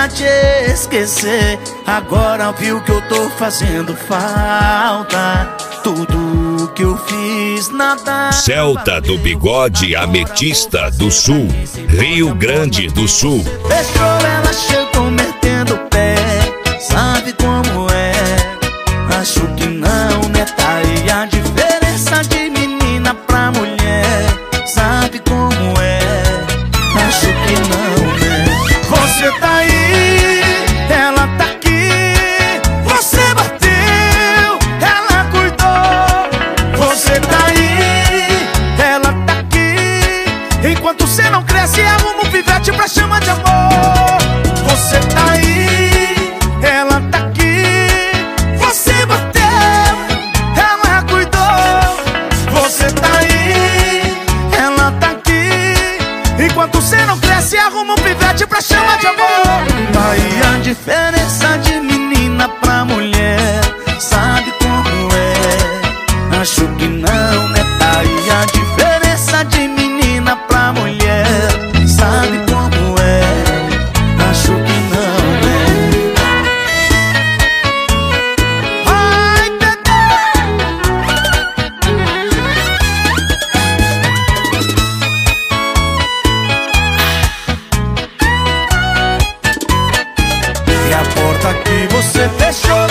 pra te esquecer. Agora viu que eu tô fazendo falta. Tudo que eu fiz, nada. Celta do Bigode, Ametista do Sul, Rio Grande do Sul. Deixou ela, chegou metendo o pé. Sabe como é? Acho que não, né? Tá aí a diferença de menina pra mulher. Sabe como é? Acho que não, né? Você tá aí, ela tá aqui. Você bateu, ela cuidou. Você tá aí, ela tá aqui. Enquanto você não cresce, arruma um pivete pra chamar de amor. Você tá aí, ela tá aqui. Você bateu, ela cuidou. Você tá aí, ela tá aqui. Enquanto você não cresce, arruma um pivete pra chamar de amor. Aí a diferença de menina pra mulher. Sabe como é? Acho que não, né? Tá aí a diferença de menina pra mulher. Sabe como é? Acho que não, né? Ai, e a porta que você fechou